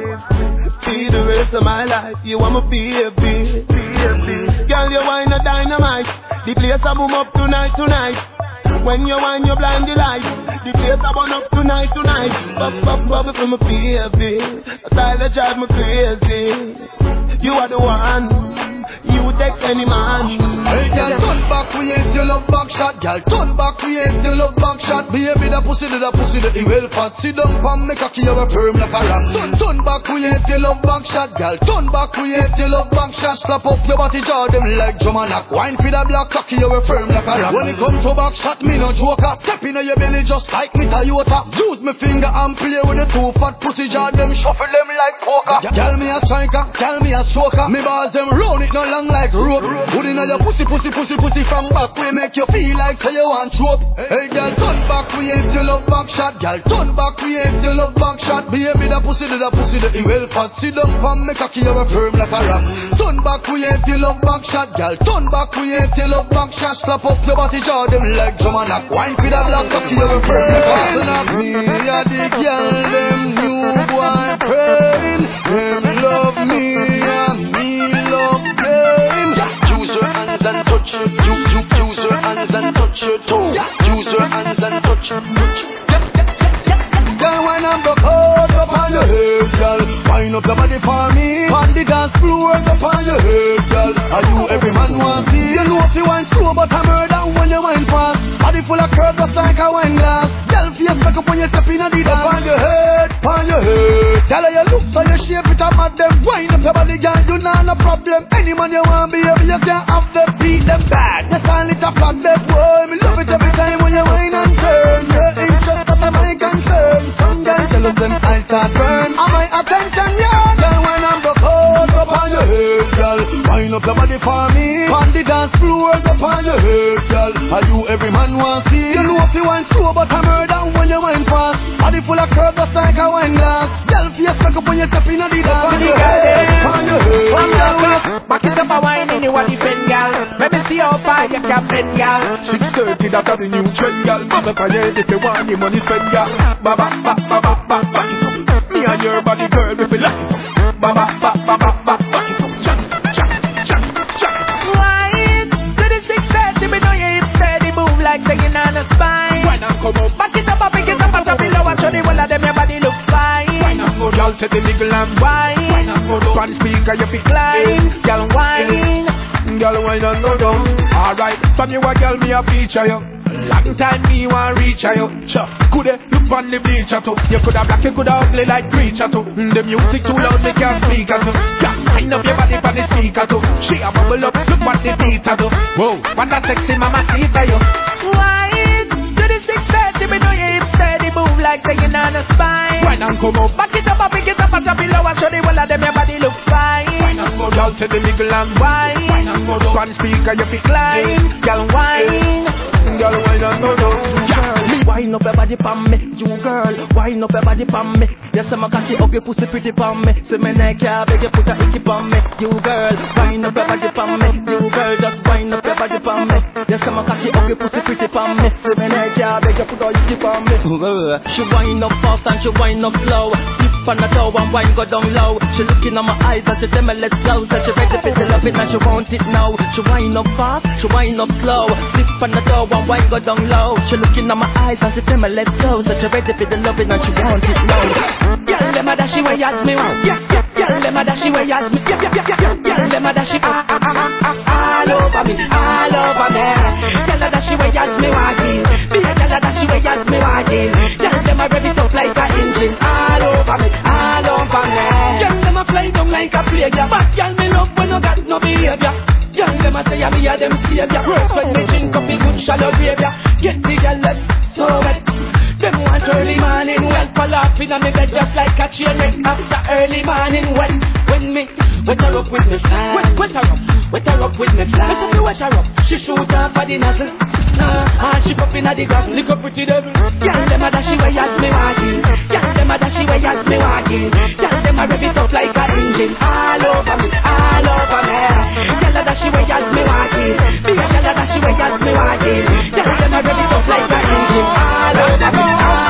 See the rest of my life, you want me baby. Girl, you wine a dynamite. The place a boom up tonight, tonight. When you wine, you blind the light. The place a burn up tonight, tonight. Pop, pop, bubble from my baby. A style that drive me crazy. You are the one. You take any man. Hey, girl, turn back, we ain't your love back shot. Girl, turn back, we ain't your love back shot. Baby, the pussy, the pussy, the evil fat. Sit down, pam, make a key of a perm like a rat. Turn, turn back, we ain't your love back shot. Girl, turn back, we ain't your love back shot. Slap up your body, jaw them like drum and knock. Wine for the black cocky, you a firm like a rat. When it come to back shot, me no joker. Step in your belly just like me Toyota. Use me finger and play with the two fat pussy, jaw them, shuffle them like poker. Girl, me a striker, girl, me a stroker. Me balls them round it no long like rope. Put in your pussy, pussy, pussy, pussy from back. We make you feel like say you want trope. Hey, girl, turn back, we ain't your love back shot. Girl, turn back, we ain't your love back shot. Baby, the pussy, the pussy, the evil fat. Sit down, pam, make a key of a firm like a rock. Turn back, we ain't your love back shot. Girl, turn back, we ain't your love back shot. Slap up your body, jaw them like drum and knock. Wine for the black cocky of a firm like a rock. Listen up, me, a the girl, them new boyfriend. Them love me, and me love them. Use your hands and touch your, you, you, use your hands and touch your toe. Use your hands and touch your, touch your. Girl, when I'm the cold up on your head, girl, wind up your body for me. On the dance floor, up on your head, girl. Are you every man want see? You know if you want slow, but I'm murder when you wine fast. Body full of curves, just like a wine glass. Girl, face back up when you step in the dance. Up on your head, on your head. Girl, you look so you shape it up at them. Wind up your body, girl, you not no problem. Any man you want, be able, you can't have them. Beat them bad. Just a little plug them, boy. Me love it every time when you wine and turn. Your interest is my concern. Some girls tell us them eyes start burn. Am I attention, yeah? Girl, when I'm the cold up on your head, girl, wind up your body for me. On the dance floor, up on your head, girl. Are you every man want see? You know if you want slow, but I'm murder when you wine fast. Body full of curves, just like a wine glass. Girl, face back up when you step in the dance. On your head, on your head. Back it up a wine, anyone defend, girl. Let me see how far you can bend, girl. six thirty, that's the new trend, girl. Pop up your head if you want the money spend, girl. Ba ba ba ba ba ba ba. Me and your body, girl, we feel like ba ba ba ba ba ba ba. Jack, jack, jack, jack. Wine to the six thirty, me know you hip steady, move like taking on a spine. Why not come up? Back it up, up, pick it up, and drop it low, and show the whole of them your body look fine. Why not go down to the niggle and wine? Why not go down? On the speaker you fi climb, girl wine. Girl, why not go down? Alright, from you a girl, me a feature you. Long time me want reach you. Sure. Coulda look on the bleacher too. You coulda black, you coulda ugly like preacher too. The music too loud, me can't speak at you. Yeah, wind up your body for the speaker too. She a bubble up, look what the beat too. Whoa, what that sexy mama see for you? Wine to the six thirty, me know you hip steady, move like taking on a spine. Why not come up? Back it up, pick it up, and drop it low, and show the whole of them your body look fine. Why not go down to the niggle and wine? Why not go down? On the speaker you fi climb, girl wine. Girl, why not go down? Yeah, me wind up your body pon me, you girl. Wind up your body pon me. Yes, I'm a cocky ugly pussy pretty pon me. So me neck ya beg you put a icky pon me, you girl. Wind up your body pon me, you girl. Just wind up your body pon me. Yes, I'm a cocky ugly pussy pretty pon me. So me neck ya beg you put a icky pon me. She wind up fast and she wind up slow. Dip on the toe and wine go down low. She looking at my eyes and she tell me let's go. So she ready for the love it and she want it now. She wind up fast, she wind up slow. Dip on the toe and wine go down low. She looking at my eyes and she tell me let's go. So she ready for the love it and she want it now. Girl, let me dash way at me. Yeah, yeah, girl, let me dash way at me. Yeah, yeah, yeah, yeah, girl, let me dash ah, ah, ah, ah, all over me, all over me. Girl, dash way at me, want it. Be a girl that she way as me walking. Girl, them a rev it up like a engine. All over me, all over me. Girl, them a fly down like a plane. But girl, me love when you got no behavior. Girl, them a say a me a them savior. When me drink up the good shallow graveyard. Get the girl left so wet. Them want early morning well for laughing on me bed just like a chain wreck. After early morning when when me wet her up with me fly. Wet, wet her up, wet her up with me fly. Let me wet her up. She shoot off for the nozzle. Uh, and she pop in at the gravel. Lick up pretty devil. Girl, them a dash she way as me walking. Girl, them a dash she way as me walking. Girl, them a rev it up like a engine. All over me, all over me. Girl, a dash she way as me walking. Be a girl a dash she way as me walking. Girl, them a rev it up like a engine. All over me.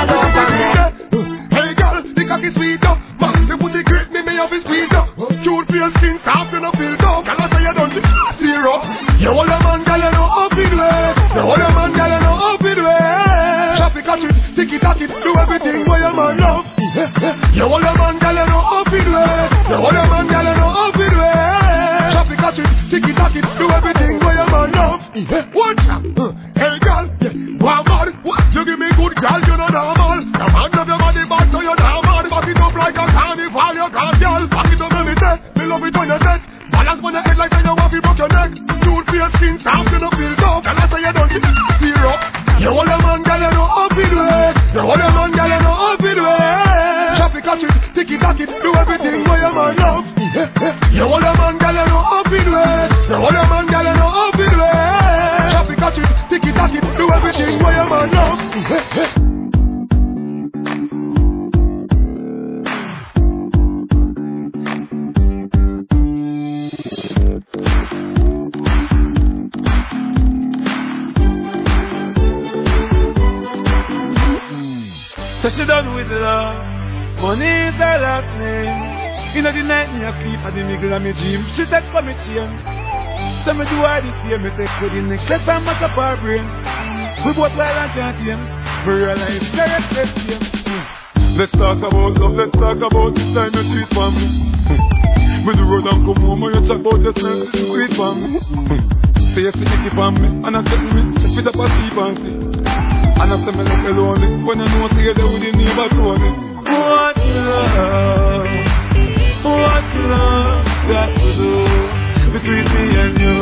Hey girl, the cocky sweet up. Man, the booty grip me, me have it squeeze up. Cute pale skin, soft and up feel up. Girl, I say you don't tear up. You hold a man, girl, you know up it way. You hold a man, girl, you know up it way. Chop it, catch it, tick it, tack it, do everything where your man love. You hold a man, girl, you know up it way. You hold a man, girl, you know up it way. Chop it, catch it, tick it, tack it, do everything where your man love. What? Hey girl, wow, man, you give me good girl, you know normal. The man of your body back so you normal. Back it up like a carnival, you can't girl. Back it up when me say, me love it when you set. Balance on your head like you want to broke your neck. Cute for your skin, soft you know feel tough. And I say you don't tear up. You hold a man, girl, you know up it way. You hold a man, girl, you know up it way. Chop it, catch it, tick it, tack it, do everything where your man love. You hold a man, girl, you know up it way. You hold a man, girl, you know up it way. Chop it, catch it, tick it, tack it, do everything where your man love. So she done with love. Money is her last name. In the night me a sleep at the middle of me dream. She take for me chain. So me do all this here. Me take for the necklace and mash up her brain. We both while and can't tame. We realize correct let's tame. Let's talk about love. Let's talk about this time you treat for me. Me the road and come home and you talk about yourself. Sweet for me. Say you see me keep on me and I tell me if it's up a sleep and see. And I say me look alone when you know say you're there with the neighbor Tony. What love, what love got to do between me and you?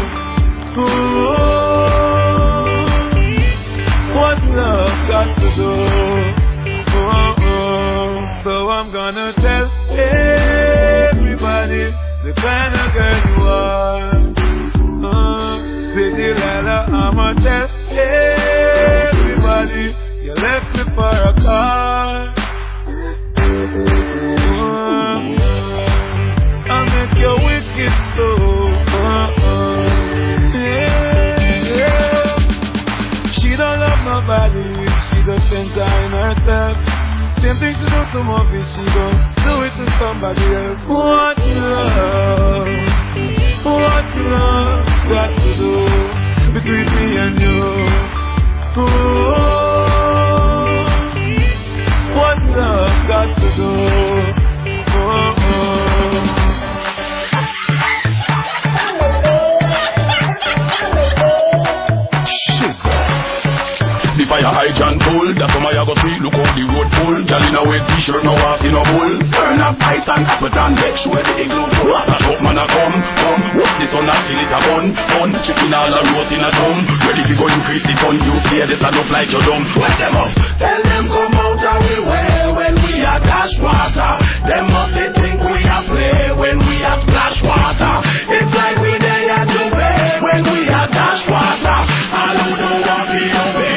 Oh, what love got to do? Oh, oh. So I'm gonna tell everybody the kind of girl you are. Uh, say Delilah, I'ma tell everybody you left me for a car. Uh, I'll make you wicked so. Uh, uh, yeah, yeah. She don't love nobody, she just spends time herself. Same thing she do to Muffy, she don't do it to somebody else. What love, what love got to do between me and you? Oh, what love got to do? Oh, oh. The fire hydrant full, that's why I go see. Look how the road full. Girl in a wet t-shirt, no ass in a hole. Turn up pipes and apples and make sure the igloo full. Water shop man a come, come. What's the sun until it a bun, bun. Chicken all a roast in a drum. Ready to go increase the fun. You fear this a look like you're dumb. Wake them up. Tell them come out and we wear when we are dash water. Them must they think we are play when we are splash water. It's like we there to pay when we are dash water. All who don't want to obey.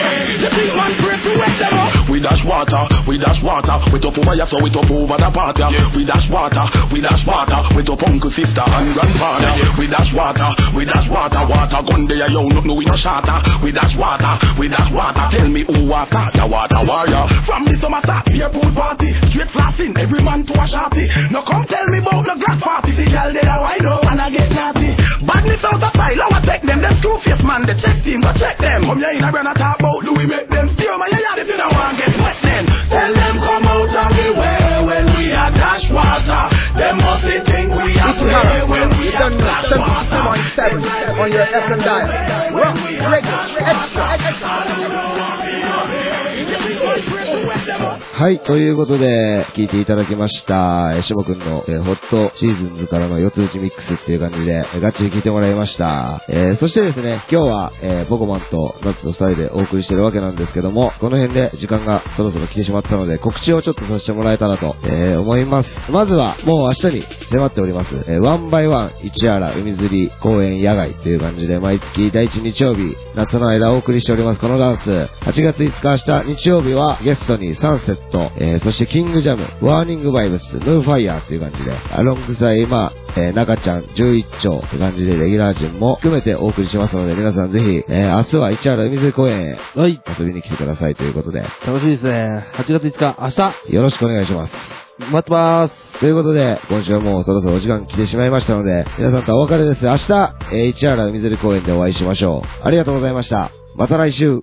We dash water, we dash water. We top over ya, so we top over the party. Yeah. We dash water, we dash water. We top uncle, sister and grandfather. Yeah. We dash water, we dash water. Water gun there, yo, no, no, we no shatter. We dash water, we dash water. Tell me who was that, the water warrior. From the summer start, beer pool party. Straight flashing, every man to a shotty. Now come tell me about the glass party. The girl there, I know, and I get naughty. Badness out of style, I take them. Them screw face man, the check team, go check them. Come here in a brand talk about, do we make them steal my yard if you don't want to get wet then. Tell them come out and we wear when we are dash water. Them must they think we are play when we are splash water. seven on your F M dial. Rock, reggae, extra, extra. はい、ということで、聴いていただきました、えー、しもくんの、えー、ホットシーズンズからの四つ打ちミックスっていう感じで、えー、ガッチリ聴いてもらいました。えー、そしてですね、今日は、えー、ボコマンとナッツとふたりでお送りしてるわけなんですけども、この辺で時間がそろそろ来てしまったので、告知をちょっとさせてもらえたらと、えー、思います。まずは、もう明日に迫っております、えー、ワンバイワン市原海釣り公園野外という感じで、毎月第一日曜日、夏の間お送りしております、このダンス。はちがついつか明日、日曜日はゲストにサンセット、えー、そしてキングジャム、ワーニングバイブス、ヌーファイヤーっていう感じで、アロングサイ、まあ、えー、中ちゃんじゅういっちょうって感じでレギュラー陣も含めてお送りしますので、皆さんぜひ、えー、明日は市原海釣り公園へ遊びに来てくださいということで。 楽しみですね。はちがついつか、明日。 よろしくお願いします。 待ってまーす。 ということで、今週はもうそろそろお時間来てしまいましたので、皆さんとお別れです。明日、えー、市原海釣り公園でお会いしましょう。ありがとうございました。また来週。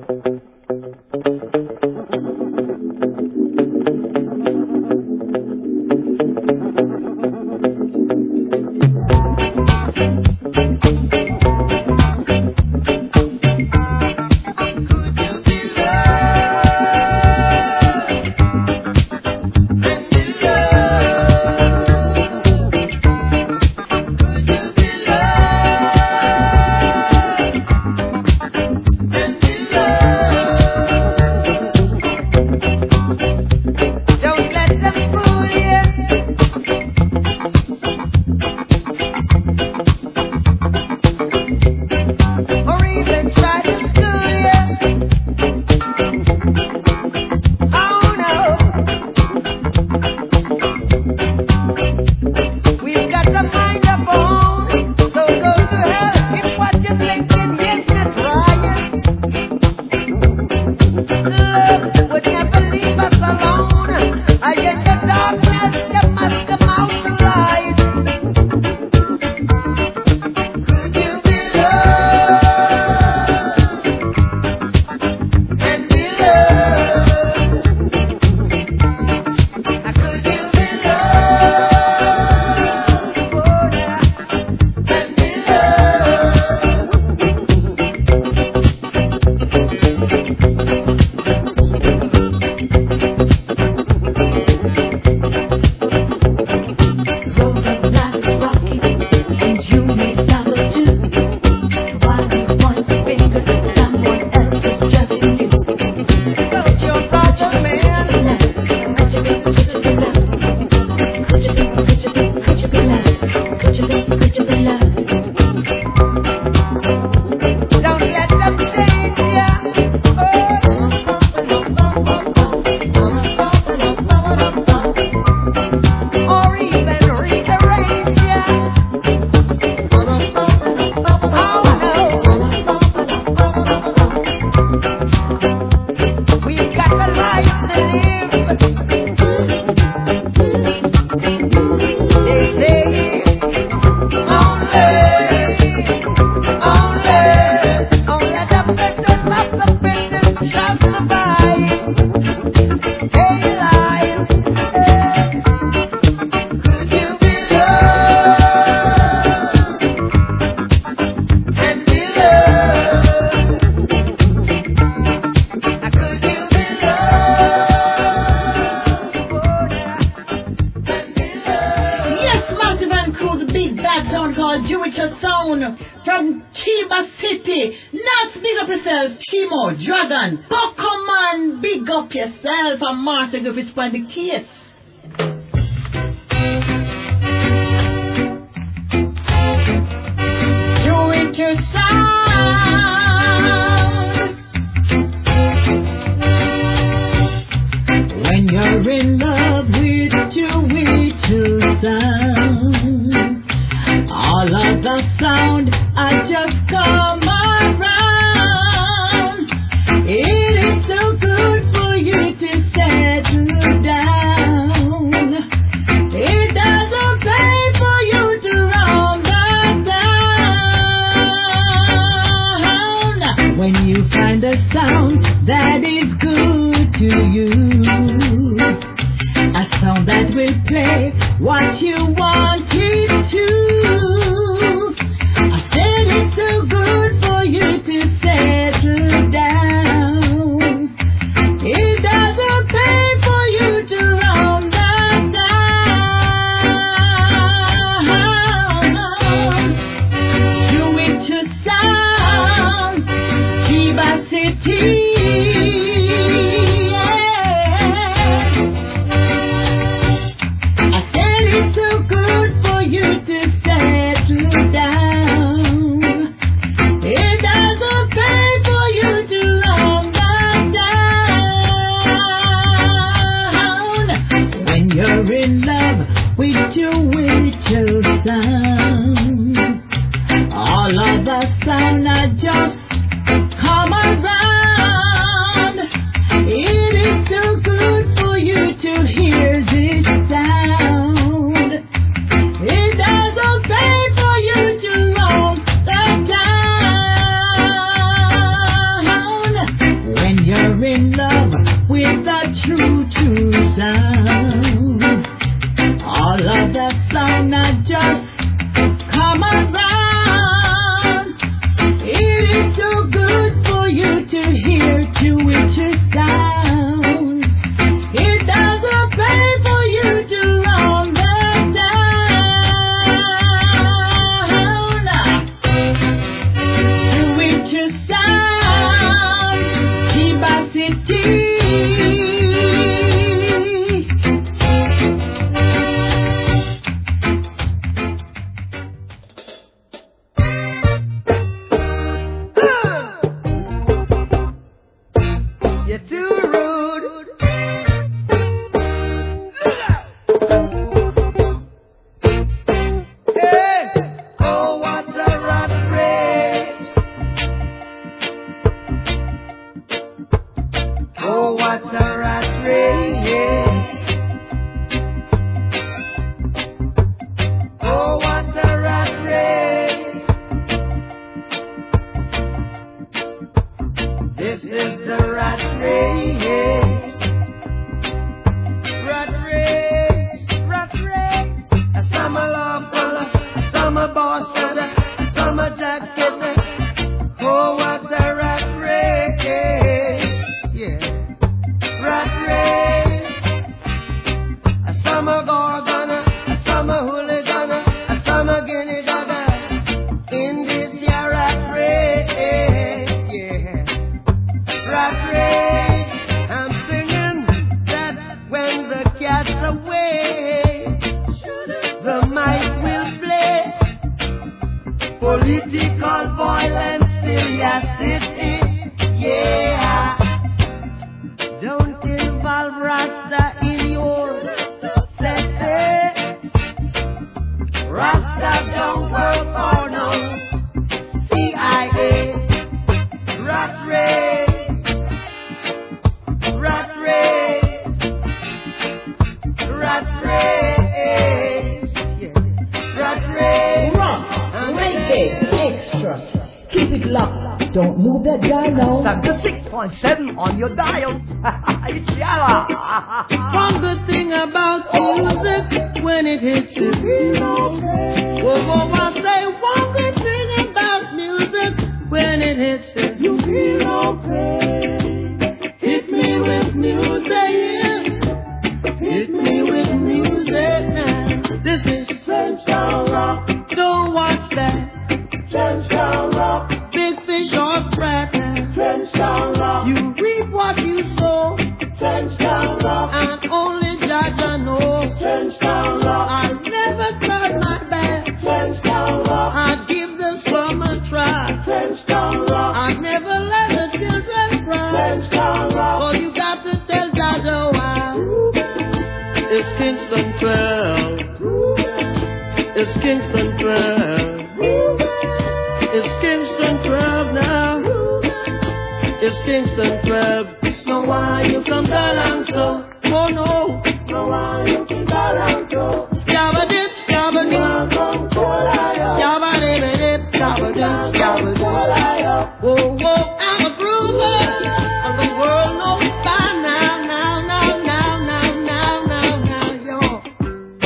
Find the kids. You with your sound. When you're in love with your with your sound, all of the sound I just come around. It is so good for you to settle down. It doesn't pay for you to roam the town. When you find a sound that is good to you, a sound that will play what you want it to, a too good for you to settle down. It doesn't pay for you to round that down. Do it to sound, Chiba City. All of the sound that just come around. It is so good for you to hear this sound. It doesn't pay for you to roam the town. When you're in love with the true, true sound. All of the sound that just come around. It is so good for you to hear to which it sound. It doesn't pay for you to roam the town. To which it sound. Chiba City.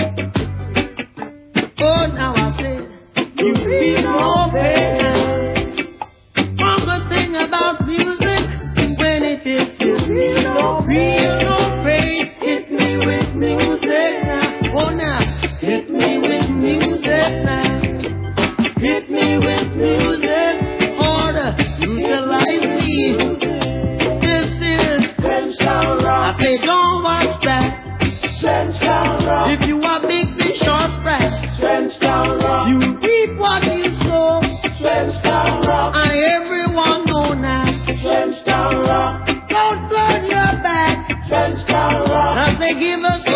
Oh, now I say, you feel no pain. Allah. Don't turn your back. Trust Allah. Cause they give us